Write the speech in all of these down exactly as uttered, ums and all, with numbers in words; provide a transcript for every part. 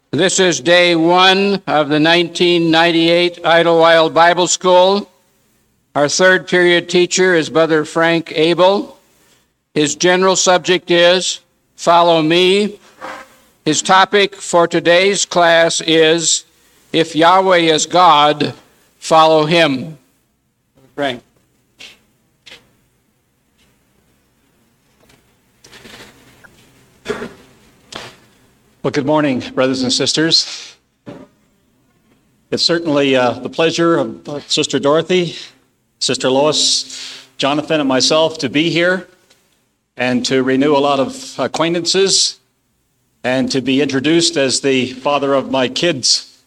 This is day one of the nineteen ninety-eight Idlewild Bible School. Our third period teacher is Brother Frank Abel. His general subject is Follow Me. His topic for today's class is If Yahweh is God, Follow Him. Frank. Well, good morning, brothers and sisters. It's certainly uh, the pleasure of uh, Sister Dorothy, Sister Lois, Jonathan, and myself to be here and to renew a lot of acquaintances and to be introduced as the father of my kids.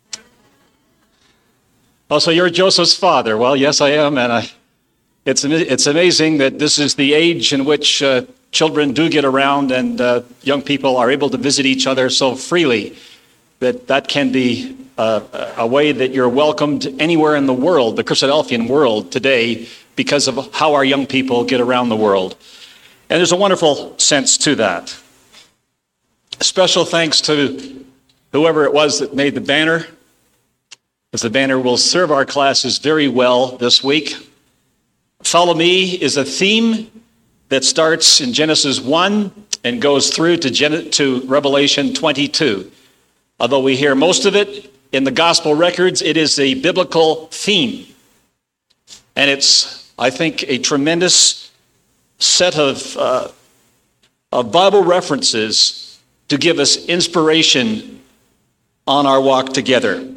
Oh, so you're Joseph's father. Well, yes, I am, and I, it's, it's amazing that this is the age in which uh, children do get around and uh, young people are able to visit each other so freely that that can be uh, a way that you're welcomed anywhere in the world, the Christadelphian world today, because of how our young people get around the world. And there's a wonderful sense to that. Special thanks to whoever it was that made the banner, as the banner will serve our classes very well this week. Follow Me is a theme that starts in Genesis one and goes through to, Gen- to Revelation twenty-two. Although we hear most of it in the gospel records, it is a biblical theme. And it's, I think, a tremendous set of, uh, of Bible references to give us inspiration on our walk together.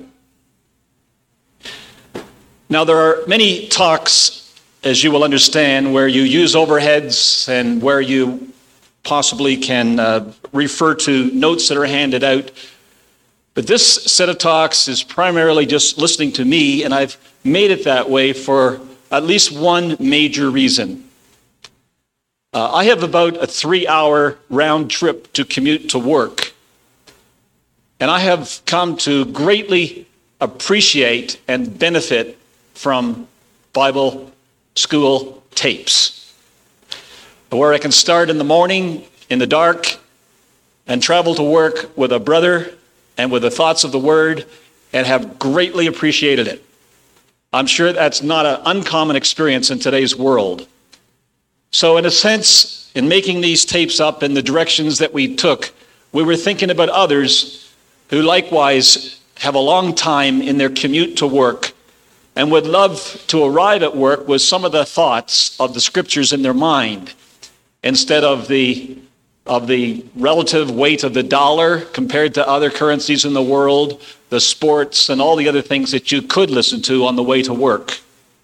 Now, there are many talks, as you will understand, where you use overheads and where you possibly can uh, refer to notes that are handed out. But this set of talks is primarily just listening to me, and I've made it that way for at least one major reason. Uh, I have about a three-hour round trip to commute to work, and I have come to greatly appreciate and benefit from Bible school tapes, where I can start in the morning in the dark and travel to work with a brother and with the thoughts of the Word and have greatly appreciated it. I'm sure that's not an uncommon experience in today's world. So in a sense, in making these tapes up in the directions that we took, we were thinking about others who likewise have a long time in their commute to work and would love to arrive at work with some of the thoughts of the scriptures in their mind, instead of the of the relative weight of the dollar compared to other currencies in the world, the sports, and all the other things that you could listen to on the way to work.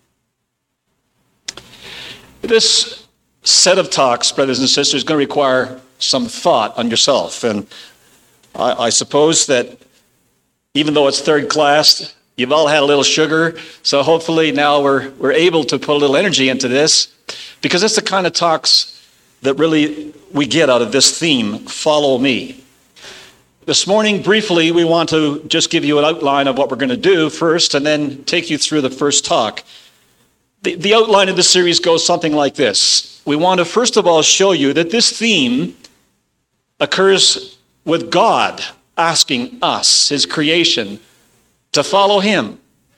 This set of talks, brothers and sisters, is going to require some thought on yourself. And I, I suppose that even though it's third class, you've all had a little sugar, so hopefully now we're we're able to put a little energy into this, because it's the kind of talks that really we get out of this theme, Follow Me. This morning, briefly, we want to just give you an outline of what we're going to do first, and then take you through the first talk. The, the outline of the series goes something like this. We want to first of all show you that this theme occurs with God asking us, His creation, to follow Him.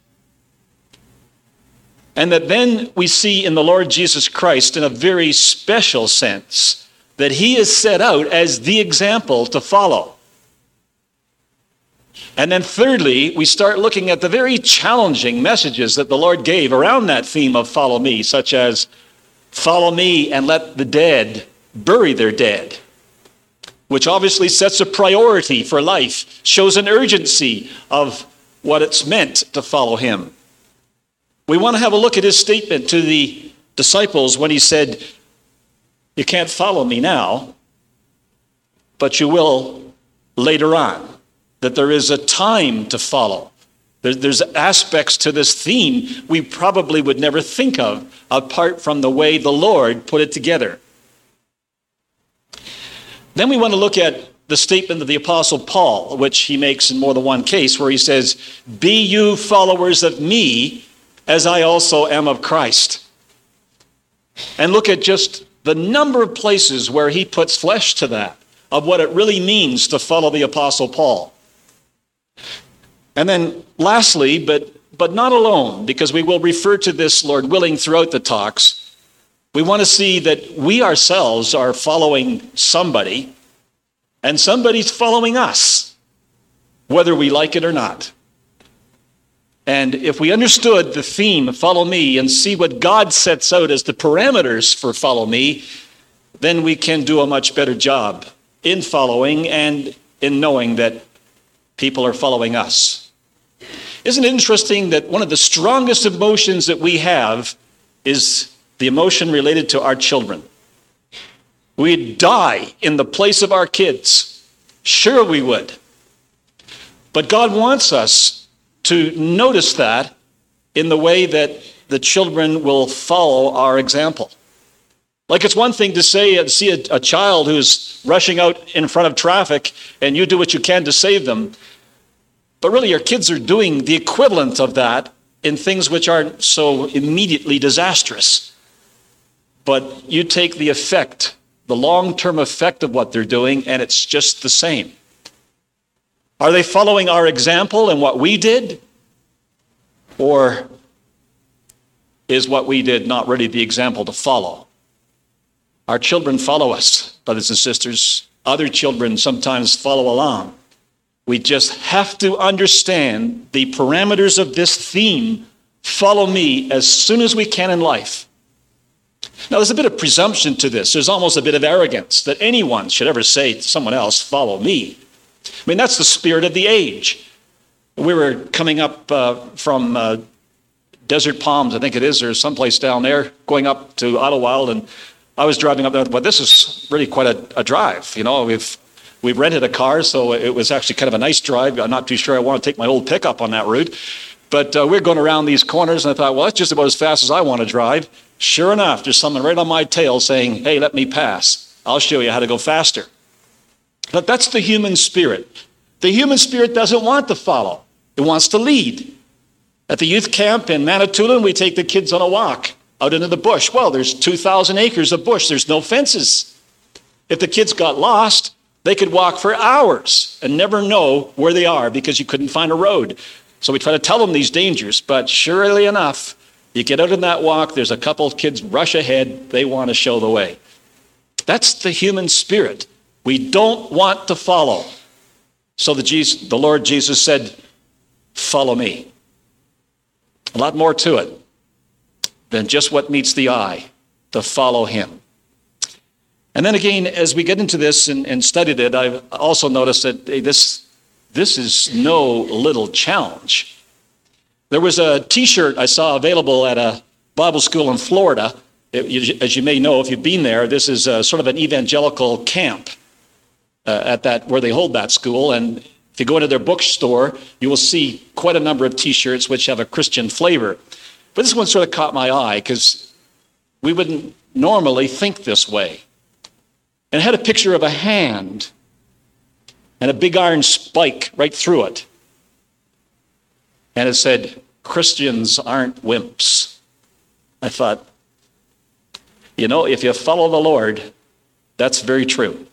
And that then we see in the Lord Jesus Christ, in a very special sense, that He is set out as the example to follow. And then thirdly, we start looking at the very challenging messages that the Lord gave around that theme of follow me, such as follow me and let the dead bury their dead, which obviously sets a priority for life, shows an urgency of what it's meant to follow Him. We want to have a look at His statement to the disciples when He said, you can't follow me now, but you will later on. That there is a time to follow. There's aspects to this theme we probably would never think of apart from the way the Lord put it together. Then we want to look at the statement of the Apostle Paul, which he makes in more than one case, where he says, be you followers of me as I also am of Christ. And look at just the number of places where he puts flesh to that, of what it really means to follow the Apostle Paul. And then lastly, but, but not alone, because we will refer to this, Lord willing, throughout the talks, we want to see that we ourselves are following somebody, and somebody's following us, whether we like it or not. And if we understood the theme, follow me, and see what God sets out as the parameters for follow me, then we can do a much better job in following and in knowing that people are following us. Isn't it interesting that one of the strongest emotions that we have is the emotion related to our children? We'd die in the place of our kids. Sure we would. But God wants us to notice that in the way that the children will follow our example. Like it's one thing to say, see a, a child who's rushing out in front of traffic and you do what you can to save them. But really your kids are doing the equivalent of that in things which aren't so immediately disastrous. But you take the effect, the long-term effect of what they're doing, and it's just the same. Are they following our example and what we did? Or is what we did not really the example to follow? Our children follow us, brothers and sisters. Other children sometimes follow along. We just have to understand the parameters of this theme, follow me, as soon as we can in life. Now, there's a bit of presumption to this. There's almost a bit of arrogance that anyone should ever say to someone else, follow me. I mean, that's the spirit of the age. We were coming up uh, from uh, Desert Palms, I think it is, or someplace down there, going up to Idlewild, and I was driving up there. Well, this is really quite a, a drive. You know, we've we rented a car, so it was actually kind of a nice drive. I'm not too sure I want to take my old pickup on that route. But uh, we're going around these corners, and I thought, well, that's just about as fast as I want to drive. Sure enough, there's someone right on my tail saying, hey, let me pass. I'll show you how to go faster. But that's the human spirit. The human spirit doesn't want to follow. It wants to lead. At the youth camp in Manitoulin, we take the kids on a walk out into the bush. Well, there's two thousand acres of bush. There's no fences. If the kids got lost, they could walk for hours and never know where they are because you couldn't find a road. So we try to tell them these dangers, but surely enough, you get out in that walk, there's a couple of kids rush ahead, they want to show the way. That's the human spirit. We don't want to follow. So the, Jesus, the Lord Jesus said, follow me. A lot more to it than just what meets the eye, to follow him. And then again, as we get into this and, and studied it, I've also noticed that hey, this, this is no little challenge. There was a T-shirt I saw available at a Bible school in Florida. It, as you may know, if you've been there, this is a, sort of an evangelical camp uh, at that where they hold that school. And if you go into their bookstore, you will see quite a number of T-shirts which have a Christian flavor. But this one sort of caught my eye because we wouldn't normally think this way. And it had a picture of a hand and a big iron spike right through it. And it said, Christians aren't wimps. I thought, you know, if you follow the Lord, that's very true.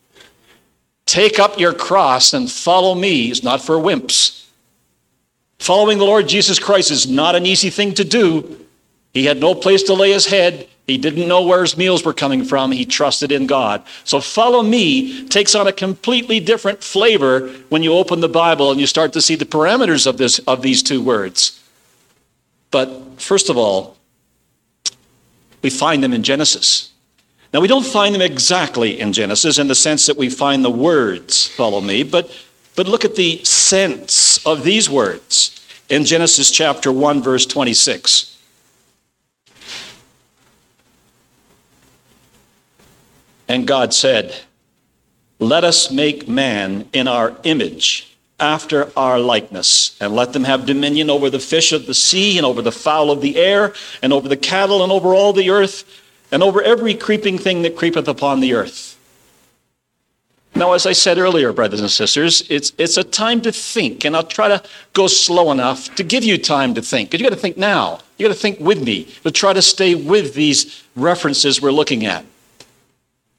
Take up your cross and follow me is not for wimps. Following the Lord Jesus Christ is not an easy thing to do. He had no place to lay his head. He didn't know where his meals were coming from. He trusted in God. So follow me takes on a completely different flavor when you open the Bible and you start to see the parameters of this of these two words. But first of all, we find them in Genesis. Now, we don't find them exactly in Genesis in the sense that we find the words, follow me, but, but look at the sense of these words in Genesis chapter one, verse twenty-six. And God said, let us make man in our image, after our likeness, and let them have dominion over the fish of the sea, and over the fowl of the air, and over the cattle, and over all the earth, and over every creeping thing that creepeth upon the earth. Now, as I said earlier, brothers and sisters, it's it's a time to think, and I'll try to go slow enough to give you time to think, because you got to think now. You got to think with me, but try to stay with these references we're looking at.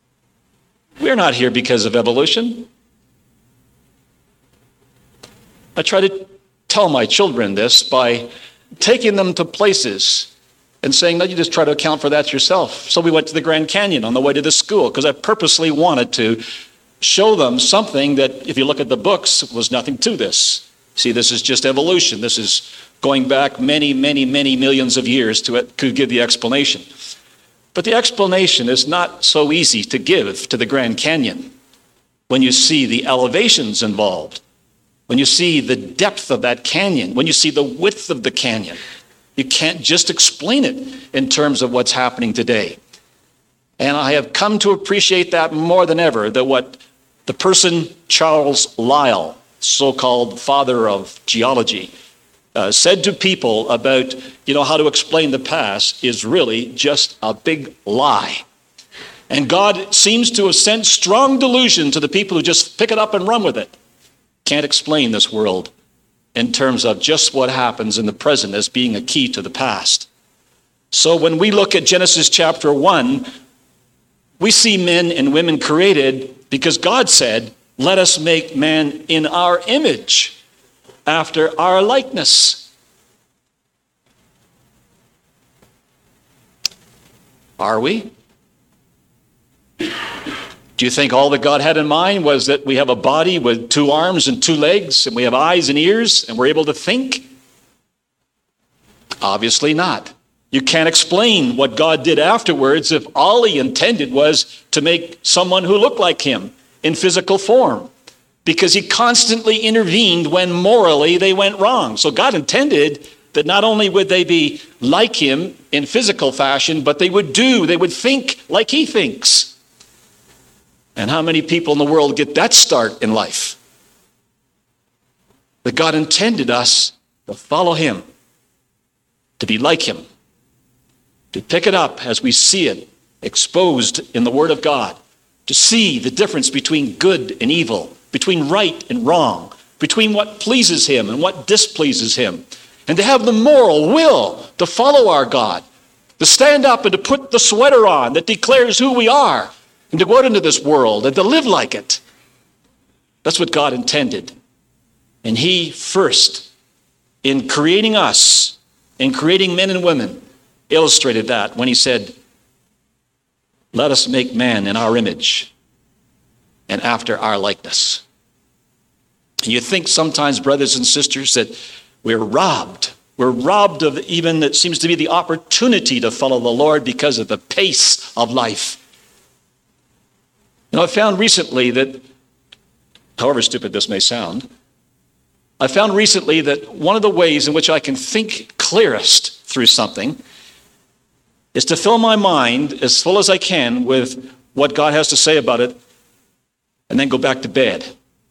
We're not here because of evolution. I try to tell my children this by taking them to places and saying, no, you just try to account for that yourself. So we went to the Grand Canyon on the way to the school because I purposely wanted to show them something that, if you look at the books, was nothing to this. See, this is just evolution. This is going back many, many, many millions of years to it, to give the explanation. But the explanation is not so easy to give to the Grand Canyon when you see the elevations involved, when you see the depth of that canyon, when you see the width of the canyon. You can't just explain it in terms of what's happening today. And I have come to appreciate that more than ever, that what the person Charles Lyell, so-called father of geology, uh, said to people about, you know, how to explain the past is really just a big lie. And God seems to have sent strong delusion to the people who just pick it up and run with it. Can't explain this world in terms of just what happens in the present as being a key to the past. So when we look at Genesis chapter one, we see men and women created because God said, let us make man in our image, after our likeness. Are we? Do you think all that God had in mind was that we have a body with two arms and two legs, and we have eyes and ears, and we're able to think? Obviously not. You can't explain what God did afterwards if all he intended was to make someone who looked like him in physical form, because he constantly intervened when morally they went wrong. So God intended that not only would they be like him in physical fashion, but they would do, they would think like he thinks. And how many people in the world get that start in life? That God intended us to follow him, to be like him, to pick it up as we see it exposed in the Word of God, to see the difference between good and evil, between right and wrong, between what pleases him and what displeases him, and to have the moral will to follow our God, to stand up and to put the sweater on that declares who we are, and to go out into this world and to live like it. That's what God intended. And he first, in creating us, in creating men and women, illustrated that when he said, let us make man in our image and after our likeness. And you think sometimes, brothers and sisters, that we're robbed. We're robbed of even, it seems to be, the opportunity to follow the Lord because of the pace of life. You know, I found recently that, however stupid this may sound, I found recently that one of the ways in which I can think clearest through something is to fill my mind as full as I can with what God has to say about it and then go back to bed.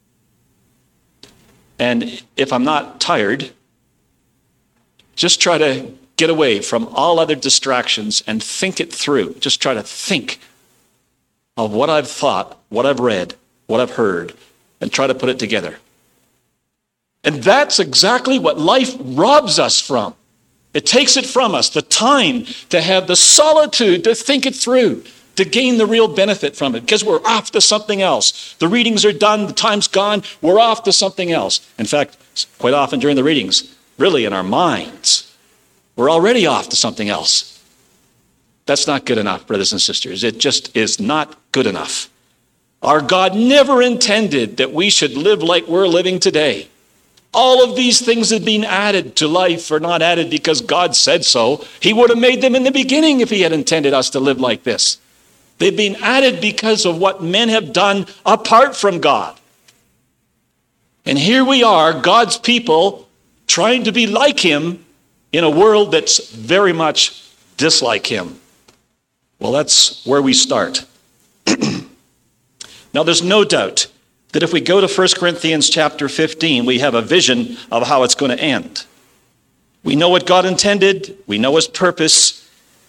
And if I'm not tired, just try to get away from all other distractions and think it through. Just try to think of what I've thought, what I've read, what I've heard, and try to put it together. And that's exactly what life robs us from. It takes it from us, the time to have the solitude to think it through, to gain the real benefit from it, because we're off to something else. The readings are done, the time's gone, we're off to something else. In fact, quite often during the readings, really in our minds, we're already off to something else. That's not good enough, brothers and sisters. It just is not good enough. Our God never intended that we should live like we're living today. All of these things that have been added to life are not added because God said so. He would have made them in the beginning if he had intended us to live like this. They've been added because of what men have done apart from God. And here we are, God's people, trying to be like him in a world that's very much dislike him. Well, that's where we start. Now, there's no doubt that if we go to First Corinthians chapter fifteen, we have a vision of how it's going to end. We know what God intended. We know his purpose.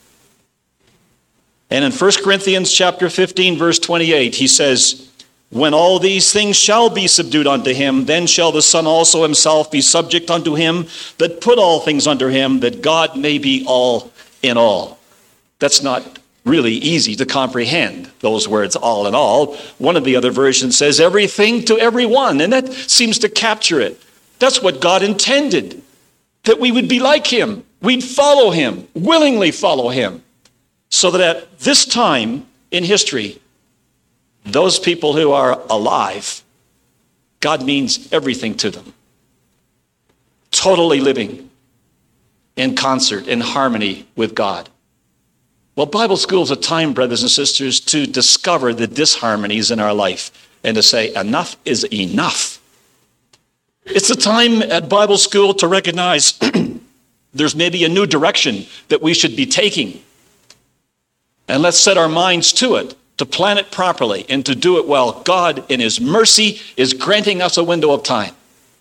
And in First Corinthians chapter fifteen, verse twenty-eight, he says, when all these things shall be subdued unto him, then shall the Son also himself be subject unto him that put all things under him, that God may be all in all. That's not really easy to comprehend, those words, all in all. One of the other versions says everything to everyone, and that seems to capture it. That's what God intended, that we would be like him. We'd follow him, willingly follow him, so that at this time in history, those people who are alive, God means everything to them. Totally living in concert, in harmony with God. Well, Bible school is a time, brothers and sisters, to discover the disharmonies in our life and to say, enough is enough. It's a time at Bible school to recognize there's maybe a new direction that we should be taking. And let's set our minds to it, to plan it properly and to do it well. God, in his mercy, is granting us a window of time.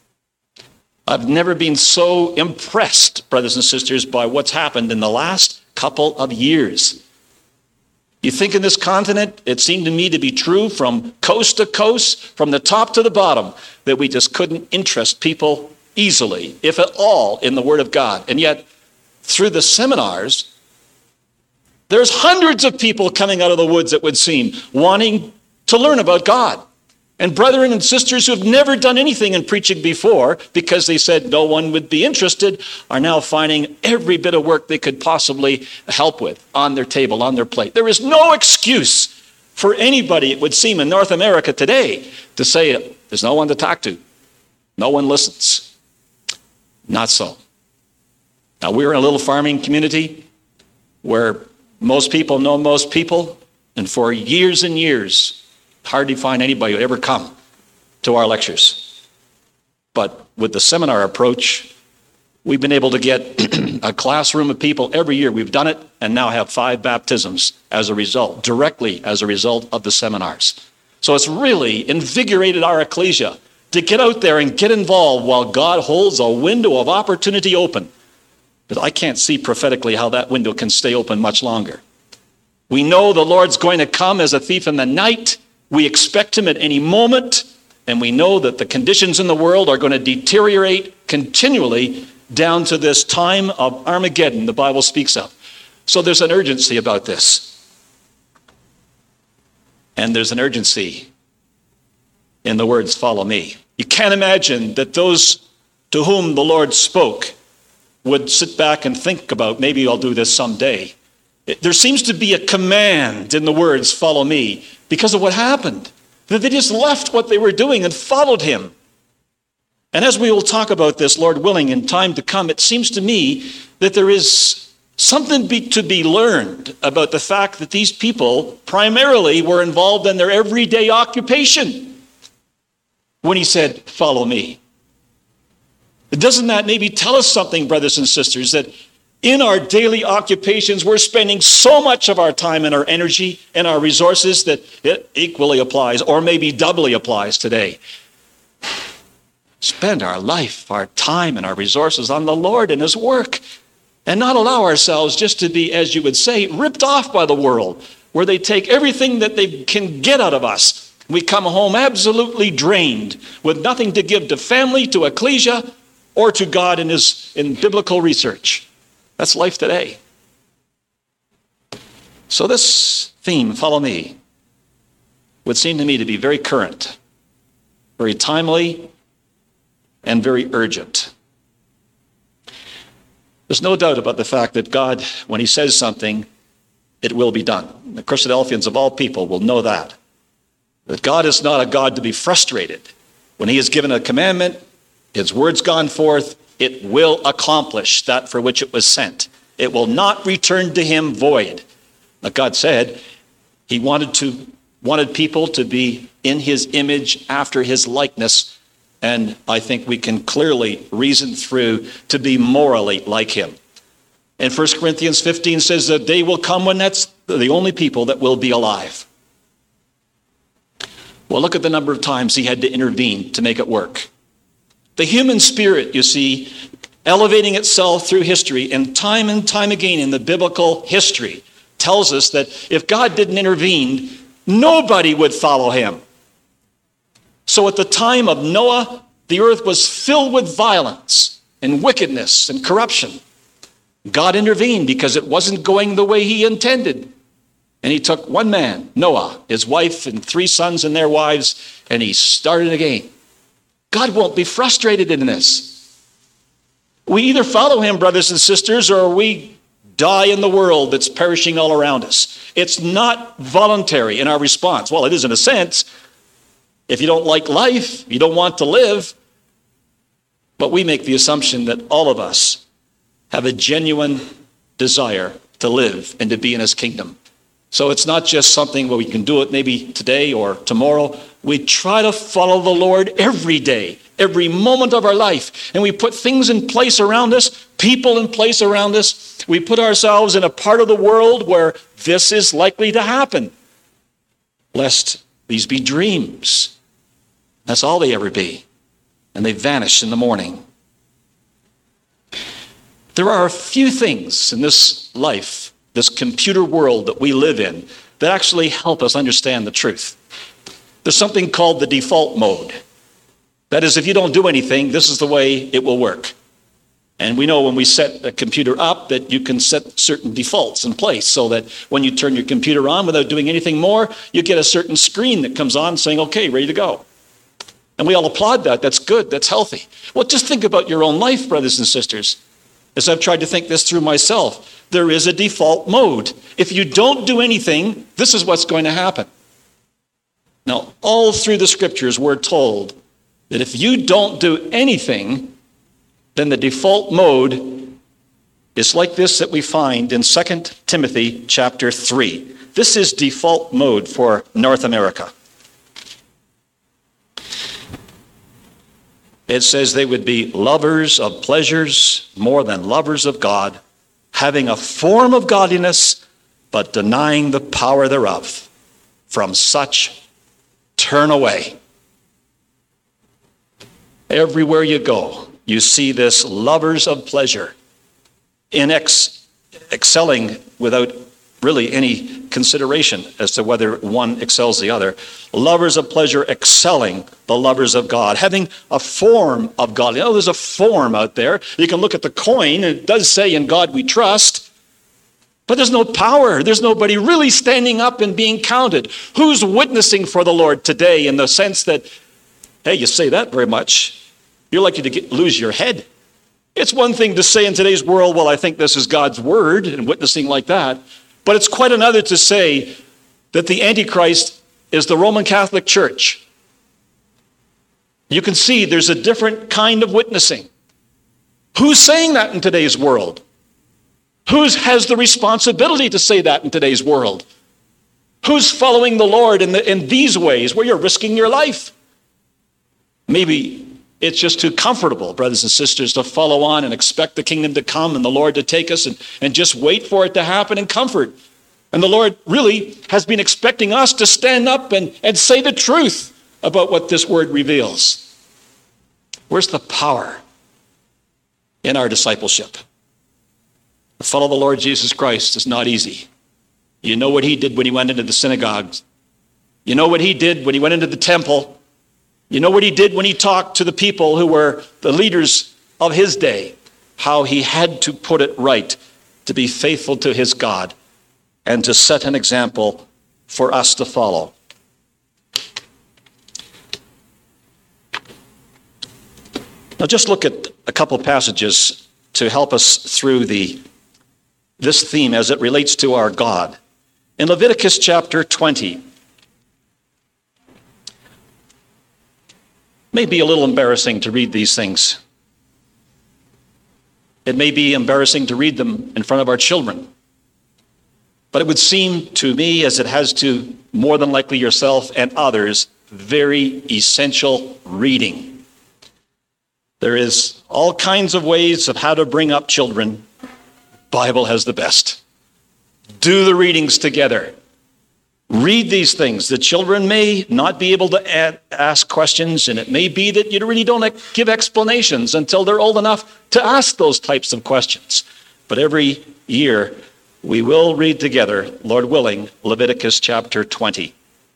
I've never been so impressed, brothers and sisters, by what's happened in the last couple of years. You think in this continent, it seemed to me to be true from coast to coast, from the top to the bottom, that we just couldn't interest people easily, if at all, in the Word of God. And yet, through the seminars, there's hundreds of people coming out of the woods, it would seem, wanting to learn about God. And brethren and sisters who have never done anything in preaching before, because they said no one would be interested, are now finding every bit of work they could possibly help with on their table, on their plate. There is no excuse for anybody, it would seem, in North America today to say there's no one to talk to. No one listens. Not so. Now, we're in a little farming community where most people know most people, and for years and years, hardly find anybody who would ever come to our lectures. But with the seminar approach, we've been able to get a classroom of people every year. We've done it and now have five baptisms as a result, directly as a result of the seminars. So it's really invigorated our ecclesia to get out there and get involved while God holds a window of opportunity open. But I can't see prophetically how that window can stay open much longer. We know the Lord's going to come as a thief in the night. We expect him at any moment, and we know that the conditions in the world are going to deteriorate continually down to this time of Armageddon the Bible speaks of. So there's an urgency about this. And there's an urgency in the words, follow me. You can't imagine that those to whom the Lord spoke would sit back and think about, maybe I'll do this someday. There seems to be a command in the words, follow me, because of what happened. That they just left what they were doing and followed him. And as we will talk about this, Lord willing, in time to come, it seems to me that there is something be, to be learned about the fact that these people primarily were involved in their everyday occupation when he said, follow me. Doesn't that maybe tell us something, brothers and sisters, that in our daily occupations, we're spending so much of our time and our energy and our resources that it equally applies, or maybe doubly applies today. Spend our life, our time, and our resources on the Lord and his work, and not allow ourselves just to be, as you would say, ripped off by the world, where they take everything that they can get out of us. We come home absolutely drained, with nothing to give to family, to ecclesia, or to God in his in biblical research. That's life today. So this theme, follow me, would seem to me to be very current, very timely, and very urgent. There's no doubt about the fact that God, when he says something, it will be done. The Christadelphians of all people will know that. That God is not a God to be frustrated. When he has given a commandment, his word's gone forth, it will accomplish that for which it was sent. It will not return to him void. Like God said, he wanted to wanted people to be in his image, after his likeness, and I think we can clearly reason through to be morally like him. And First Corinthians fifteen says the day will come when that's the only people that will be alive. Well, look at the number of times he had to intervene to make it work. The human spirit, you see, elevating itself through history, and time and time again in the biblical history, tells us that if God didn't intervene, nobody would follow him. So at the time of Noah, the earth was filled with violence and wickedness and corruption. God intervened because it wasn't going the way he intended. And he took one man, Noah, his wife, and three sons and their wives, and he started again. God won't be frustrated in this. We either follow him, brothers and sisters, or we die in the world that's perishing all around us. It's not voluntary in our response. Well, it is in a sense. If you don't like life, you don't want to live. But we make the assumption that all of us have a genuine desire to live and to be in his kingdom. So it's not just something where we can do it maybe today or tomorrow. We try to follow the Lord every day, every moment of our life. And we put things in place around us, people in place around us. We put ourselves in a part of the world where this is likely to happen, lest these be dreams. That's all they ever be. And they vanish in the morning. There are a few things in this life, this computer world that we live in, that actually help us understand the truth. There's something called the default mode. That is, if you don't do anything, this is the way it will work. And we know when we set a computer up that you can set certain defaults in place so that when you turn your computer on without doing anything more, you get a certain screen that comes on saying, okay, ready to go. And we all applaud that. That's good. That's healthy. Well, just think about your own life, brothers and sisters. As I've tried to think this through myself, there is a default mode. If you don't do anything, this is what's going to happen. Now, all through the scriptures, we're told that if you don't do anything, then the default mode is like this that we find in Second Timothy chapter three. This is default mode for North America. It says they would be lovers of pleasures more than lovers of God, having a form of godliness, but denying the power thereof. From such, turn away. Everywhere you go, you see this lovers of pleasure, in ex- excelling without really any consideration as to whether one excels the other. Lovers of pleasure excelling the lovers of God, having a form of God. You know, there's a form out there. You can look at the coin, and it does say, in God we trust, but there's no power. There's nobody really standing up and being counted. Who's witnessing for the Lord today in the sense that, hey, you say that very much, you're likely to get, lose your head. It's one thing to say in today's world, well, I think this is God's word, and witnessing like that. But it's quite another to say that the Antichrist is the Roman Catholic Church. You can see there's a different kind of witnessing. Who's saying that in today's world? Who has the responsibility to say that in today's world? Who's following the Lord in, the, in these ways where you're risking your life? Maybe it's just too comfortable, brothers and sisters, to follow on and expect the kingdom to come and the Lord to take us and, and just wait for it to happen in comfort. And the Lord really has been expecting us to stand up and, and say the truth about what this word reveals. Where's the power in our discipleship? To follow the Lord Jesus Christ is not easy. You know what he did when he went into the synagogues. You know what he did when he went into the temple. You know what he did when he talked to the people who were the leaders of his day, how he had to put it right to be faithful to his God and to set an example for us to follow. Now just look at a couple passages to help us through the this theme as it relates to our God. In Leviticus chapter twenty, it may be a little embarrassing to read these things. It may be embarrassing to read them in front of our children. But it would seem to me, as it has to more than likely yourself and others, very essential reading. There is all kinds of ways of how to bring up children. Bible has the best. Do the readings together. Read these things. The children may not be able to add, ask questions, and it may be that you really don't give explanations until they're old enough to ask those types of questions. But every year, we will read together, Lord willing, Leviticus chapter twenty.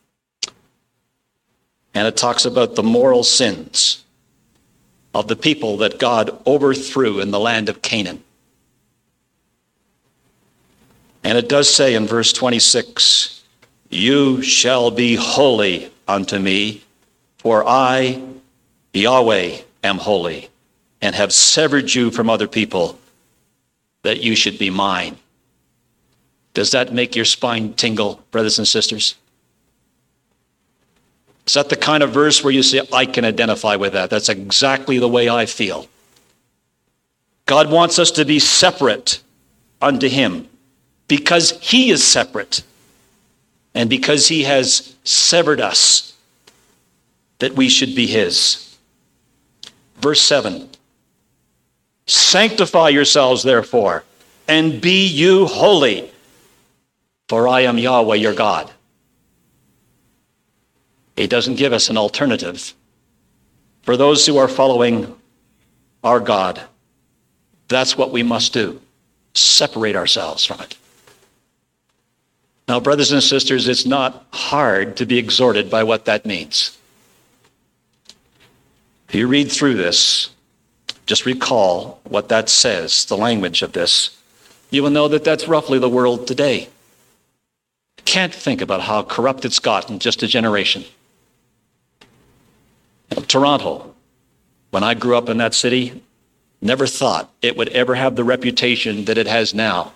And it talks about the moral sins of the people that God overthrew in the land of Canaan. And it does say in verse twenty-six, you shall be holy unto me, for I Yahweh am holy, and have severed you from other people, that you should be mine. Does that make your spine tingle, brothers and sisters? Is that the kind of verse where you say, I can identify with that? That's exactly the way I feel. God wants us to be separate unto him because he is separate and because he has severed us, that we should be his. Verse seven, sanctify yourselves therefore, and be you holy, for I am Yahweh your God. He doesn't give us an alternative. For those who are following our God, that's what we must do. Separate ourselves from it. Now, brothers and sisters, it's not hard to be exhorted by what that means. If you read through this, just recall what that says, the language of this. You will know that that's roughly the world today. Can't think about how corrupt it's gotten in just a generation. Toronto, when I grew up in that city, never thought it would ever have the reputation that it has now,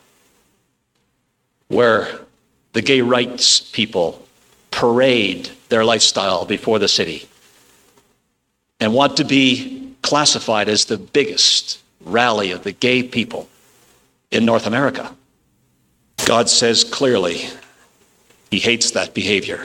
where the gay rights people parade their lifestyle before the city and want to be classified as the biggest rally of the gay people in North America. God says clearly he hates that behavior.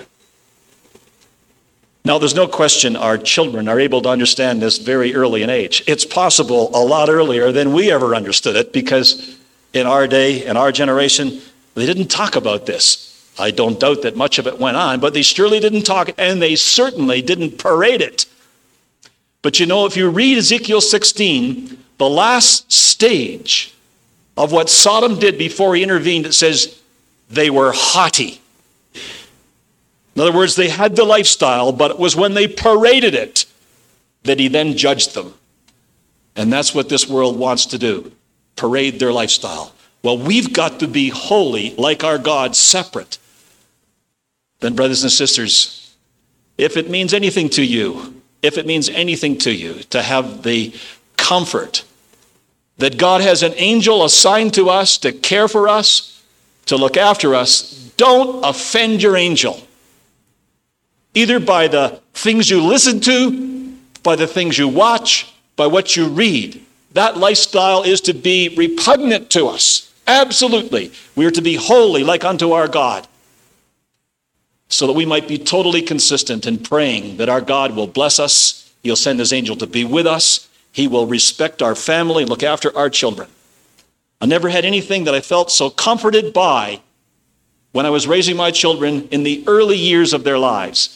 Now, there's no question our children are able to understand this very early in age. It's possible a lot earlier than we ever understood it, because in our day, in our generation, they didn't talk about this. I don't doubt that much of it went on, but they surely didn't talk, and they certainly didn't parade it. But you know, if you read Ezekiel sixteen, the last stage of what Sodom did before he intervened, it says they were haughty. In other words, they had the lifestyle, but it was when they paraded it that he then judged them. And that's what this world wants to do, parade their lifestyle. Well, we've got to be holy like our God, separate. Then, brothers and sisters, if it means anything to you, if it means anything to you to have the comfort that God has an angel assigned to us to care for us, to look after us, don't offend your angel. Either by the things you listen to, by the things you watch, by what you read. That lifestyle is to be repugnant to us. Absolutely. We are to be holy like unto our God, so that we might be totally consistent in praying that our God will bless us. He'll send his angel to be with us. He will respect our family and look after our children. I never had anything that I felt so comforted by when I was raising my children in the early years of their lives,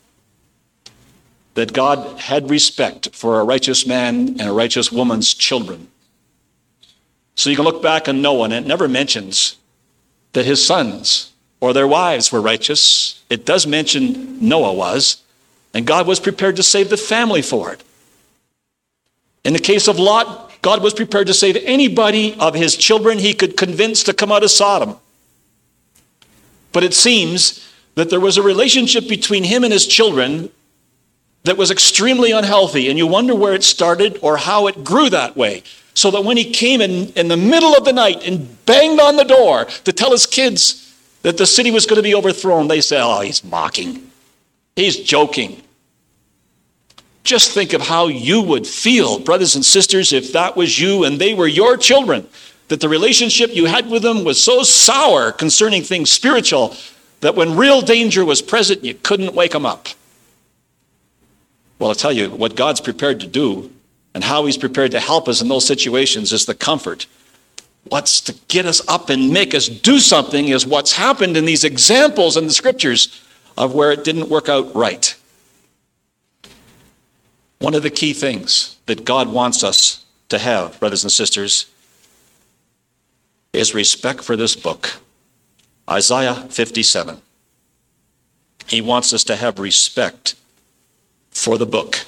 that God had respect for a righteous man and a righteous woman's children. So you can look back on Noah, and it never mentions that his sons or their wives were righteous. It does mention Noah was, and God was prepared to save the family for it. In the case of Lot, God was prepared to save anybody of his children he could convince to come out of Sodom. But it seems that there was a relationship between him and his children that was extremely unhealthy, and you wonder where it started or how it grew that way. So that when he came in, in the middle of the night and banged on the door to tell his kids that the city was going to be overthrown, they say, oh, he's mocking. He's joking. Just think of how you would feel, brothers and sisters, if that was you and they were your children, that the relationship you had with them was so sour concerning things spiritual that when real danger was present, you couldn't wake them up. Well, I'll tell you, what God's prepared to do and how he's prepared to help us in those situations is the comfort. What's to get us up and make us do something is what's happened in these examples in the scriptures of where it didn't work out right. One of the key things that God wants us to have, brothers and sisters, is respect for this book. Isaiah fifty-seven. He wants us to have respect for the book.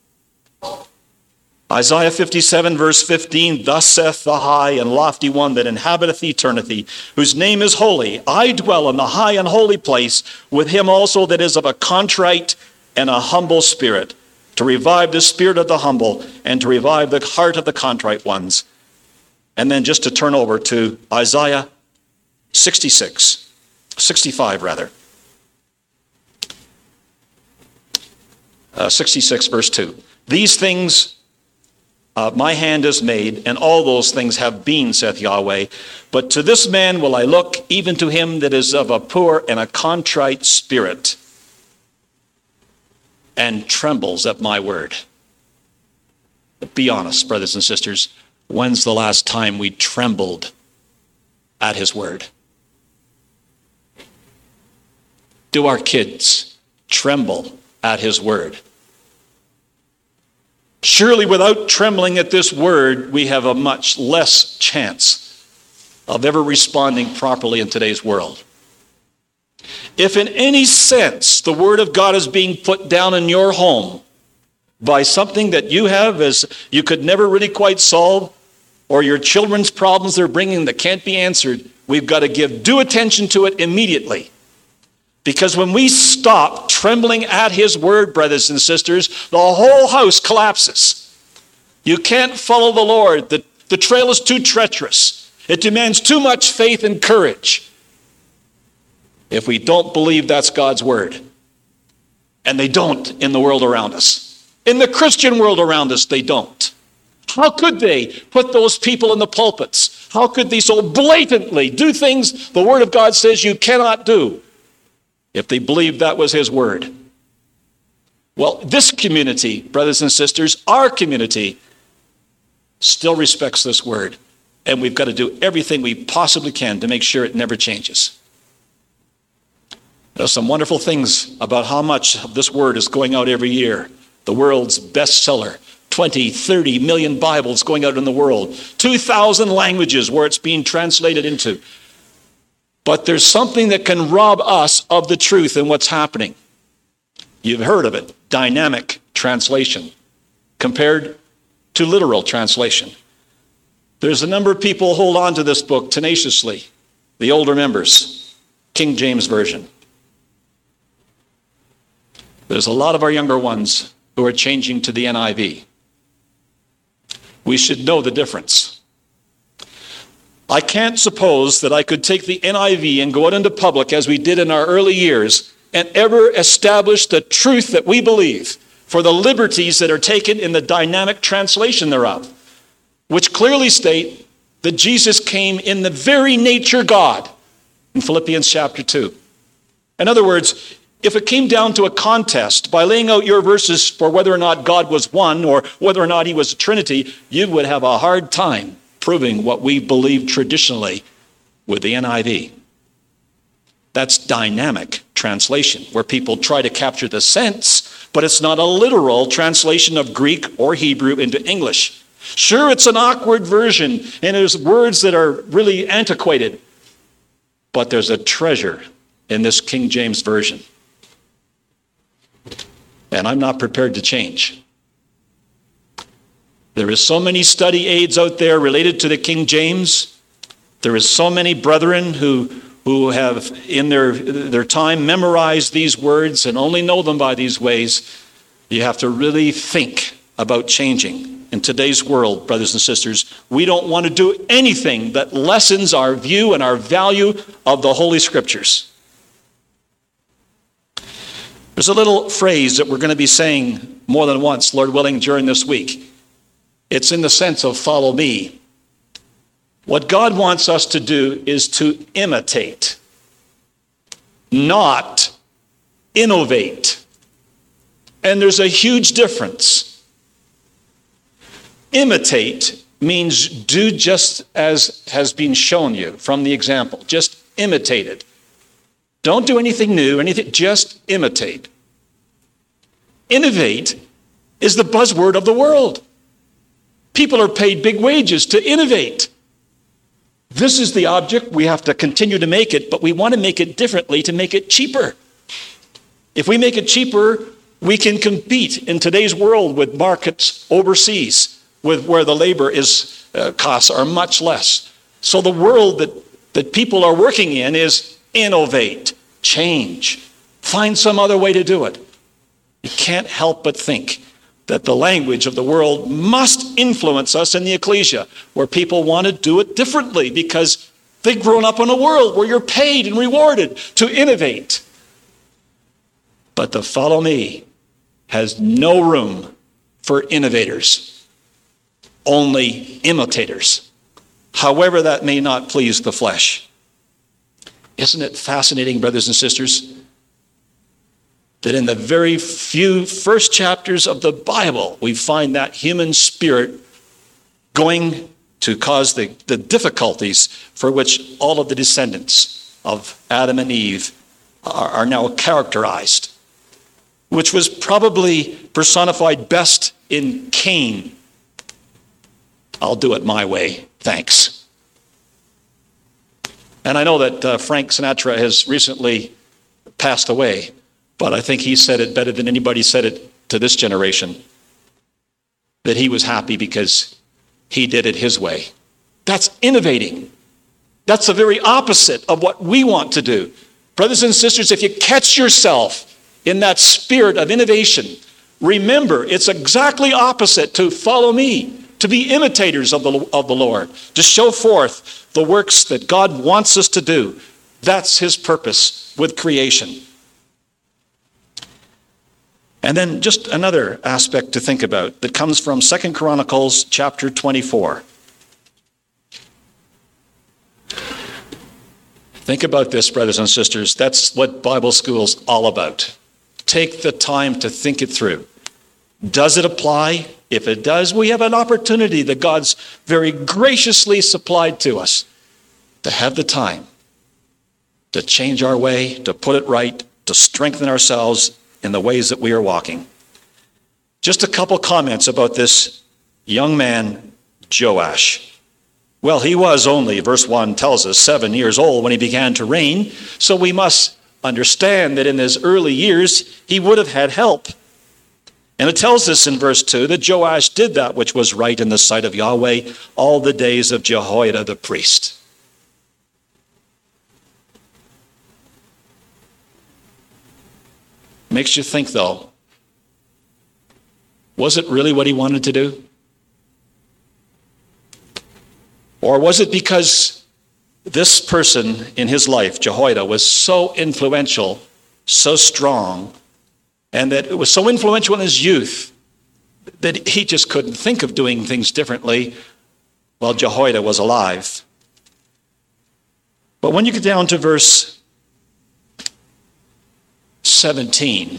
Isaiah fifty-seven, verse fifteen, thus saith the high and lofty one that inhabiteth eternity, whose name is holy. I dwell in the high and holy place with him also that is of a contrite and a humble spirit, to revive the spirit of the humble, and to revive the heart of the contrite ones. And then just to turn over to Isaiah sixty-six, sixty-five rather. Uh, sixty-six verse two. These things uh, my hand has made, and all those things have been, saith Yahweh. But to this man will I look, even to him that is of a poor and a contrite spirit, and trembles at my word. But be honest, brothers and sisters, when's the last time we trembled at his word? Do our kids tremble at his word? Surely without trembling at this word, we have a much less chance of ever responding properly in today's world. If in any sense the word of God is being put down in your home by something that you have as you could never really quite solve, or your children's problems they're bringing that can't be answered, we've got to give due attention to it immediately. Because when we stop trembling at his word, brothers and sisters, the whole house collapses. You can't follow the Lord. The, the trail is too treacherous. It demands too much faith and courage if we don't believe that's God's word. And they don't in the world around us. In the Christian world around us, they don't. How could they put those people in the pulpits? How could they so blatantly do things the word of God says you cannot do if they believed that was his word? Well, this community, brothers and sisters, our community, still respects this word. And we've got to do everything we possibly can to make sure it never changes. There are some wonderful things about how much of this word is going out every year. The world's bestseller, twenty, thirty million Bibles going out in the world, two thousand languages where it's being translated into. But there's something that can rob us of the truth in what's happening. You've heard of it, dynamic translation, compared to literal translation. There's a number of people who hold on to this book tenaciously, the older members, King James Version. There's a lot of our younger ones who are changing to the N I V. We should know the difference. I can't suppose that I could take the N I V and go out into public as we did in our early years and ever establish the truth that we believe for the liberties that are taken in the dynamic translation thereof, which clearly state that Jesus came in the very nature God in Philippians chapter two. In other words, if it came down to a contest by laying out your verses for whether or not God was one or whether or not he was a Trinity, you would have a hard time proving what we believe traditionally with the N I V. That's dynamic translation, where people try to capture the sense, but it's not a literal translation of Greek or Hebrew into English. Sure, it's an awkward version, and there's words that are really antiquated, but there's a treasure in this King James Version. And I'm not prepared to change. There is so many study aids out there related to the King James. There is so many brethren who, who have in their, their time memorized these words and only know them by these ways. You have to really think about changing. In today's world, brothers and sisters, we don't want to do anything that lessens our view and our value of the Holy Scriptures. There's a little phrase that we're going to be saying more than once, Lord willing, during this week. It's in the sense of follow me. What God wants us to do is to imitate, not innovate. And there's a huge difference. Imitate means do just as has been shown you from the example. Just imitate it. Don't do anything new, anything, just imitate. Innovate is the buzzword of the world. People are paid big wages to innovate. This is the object. We have to continue to make it, but we want to make it differently to make it cheaper. If we make it cheaper, we can compete in today's world with markets overseas, with where the labor is uh, costs are much less. So the world that, that people are working in is innovate, change, find some other way to do it. You can't help but think, that the language of the world must influence us in the ecclesia, where people want to do it differently because they've grown up in a world where you're paid and rewarded to innovate. But the follow me has no room for innovators, only imitators, however that may not please the flesh. Isn't it fascinating, brothers and sisters, that in the very few first chapters of the Bible, we find that human spirit going to cause the, the difficulties for which all of the descendants of Adam and Eve are, are now characterized, which was probably personified best in Cain. I'll do it my way, thanks. And I know that uh, Frank Sinatra has recently passed away, but I think he said it better than anybody said it to this generation, that he was happy because he did it his way. That's innovating. That's the very opposite of what we want to do. Brothers and sisters, if you catch yourself in that spirit of innovation, remember it's exactly opposite to follow me, to be imitators of the, of the Lord, to show forth the works that God wants us to do. That's his purpose with creation. And then just another aspect to think about that comes from Second Chronicles chapter twenty-four. Think about this, brothers and sisters. That's what Bible school's all about. Take the time to think it through. Does it apply? If it does, we have an opportunity that God's very graciously supplied to us to have the time to change our way, to put it right, to strengthen ourselves in the ways that we are walking. Just a couple comments about this young man, Joash. Well, he was only, verse one tells us, seven years old when he began to reign, so we must understand that in his early years, he would have had help. And it tells us in verse two that Joash did that which was right in the sight of Yahweh all the days of Jehoiada the priest. Makes you think, though, was it really what he wanted to do? Or was it because this person in his life, Jehoiada, was so influential, so strong, and that it was so influential in his youth that he just couldn't think of doing things differently while Jehoiada was alive? But when you get down to verse seventeen,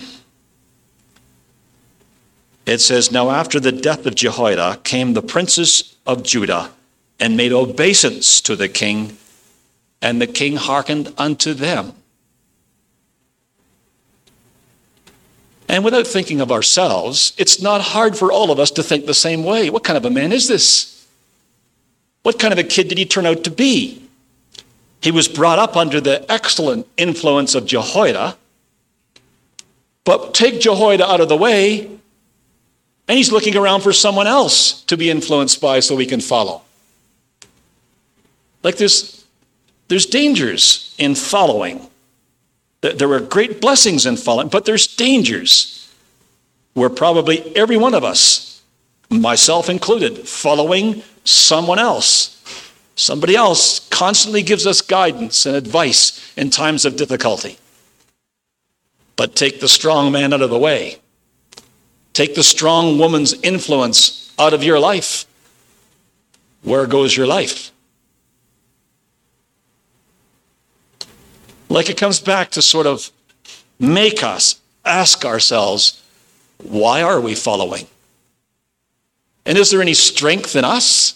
it says, "Now after the death of Jehoiada came the princes of Judah and made obeisance to the king, and the king hearkened unto them." And without thinking of ourselves, it's not hard for all of us to think the same way. What kind of a man is this? What kind of a kid did he turn out to be? He was brought up under the excellent influence of Jehoiada, but take Jehoiada out of the way, and he's looking around for someone else to be influenced by so we can follow. Like there's, there's dangers in following. There were great blessings in following, but there's dangers where probably every one of us, myself included, following someone else. Somebody else constantly gives us guidance and advice in times of difficulty. But take the strong man out of the way. Take the strong woman's influence out of your life. Where goes your life? Like it comes back to sort of make us ask ourselves, why are we following? And is there any strength in us?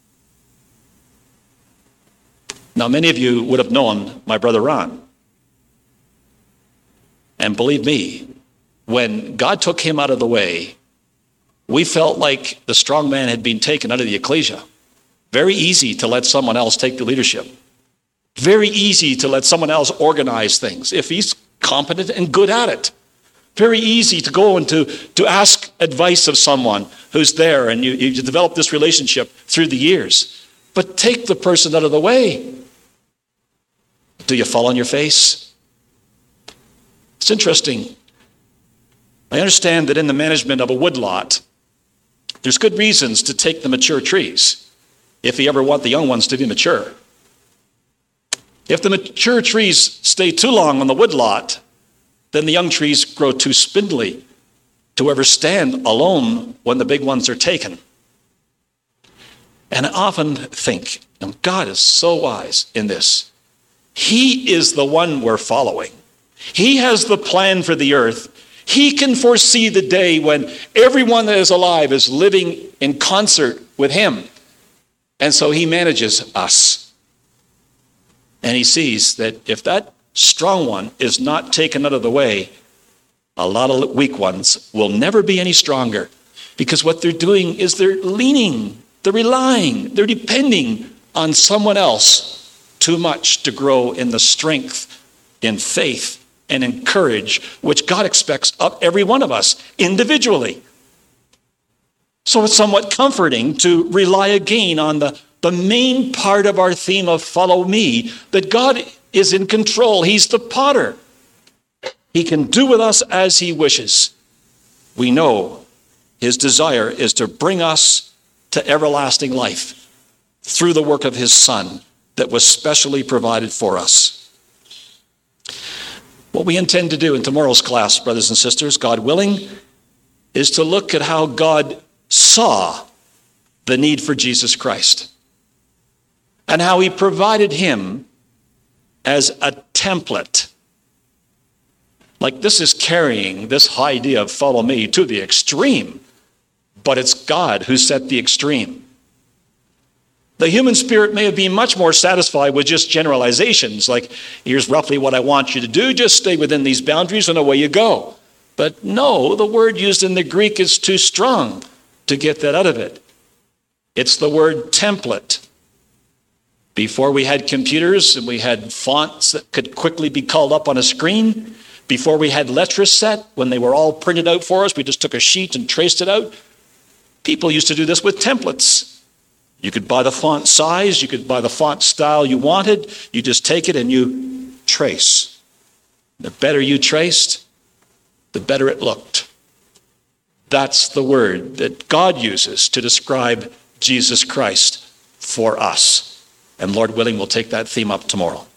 Now, many of you would have known my brother Ron. And believe me, when God took him out of the way, we felt like the strong man had been taken out of the ecclesia. Very easy to let someone else take the leadership. Very easy to let someone else organize things if he's competent and good at it. Very easy to go and to, to ask advice of someone who's there, and you, you develop this relationship through the years. But take the person out of the way. Do you fall on your face? It's interesting. I understand that in the management of a woodlot, there's good reasons to take the mature trees if you ever want the young ones to be mature. If the mature trees stay too long on the woodlot, then the young trees grow too spindly to ever stand alone when the big ones are taken. And I often think, and God is so wise in this, he is the one we're following. He has the plan for the earth. He can foresee the day when everyone that is alive is living in concert with him. And so he manages us. And he sees that if that strong one is not taken out of the way, a lot of weak ones will never be any stronger, because what they're doing is they're leaning, they're relying, they're depending on someone else too much to grow in the strength, in faith, and in courage, which God expects of every one of us individually. So it's somewhat comforting to rely again on the, the main part of our theme of follow me, that God is in control. He's the potter. He can do with us as he wishes. We know his desire is to bring us to everlasting life through the work of his Son that was specially provided for us. What we intend to do in tomorrow's class, brothers and sisters, God willing, is to look at how God saw the need for Jesus Christ and how he provided him as a template. Like, this is carrying this idea of follow me to the extreme, but it's God who set the extreme. The human spirit may have been much more satisfied with just generalizations, like, here's roughly what I want you to do, just stay within these boundaries and away you go. But no, the word used in the Greek is too strong to get that out of it. It's the word template. Before we had computers and we had fonts that could quickly be called up on a screen, before we had Letraset, when they were all printed out for us, we just took a sheet and traced it out. People used to do this with templates. You could buy the font size, you could buy the font style you wanted. You just take it and you trace. The better you traced, the better it looked. That's the word that God uses to describe Jesus Christ for us. And Lord willing, we'll take that theme up tomorrow.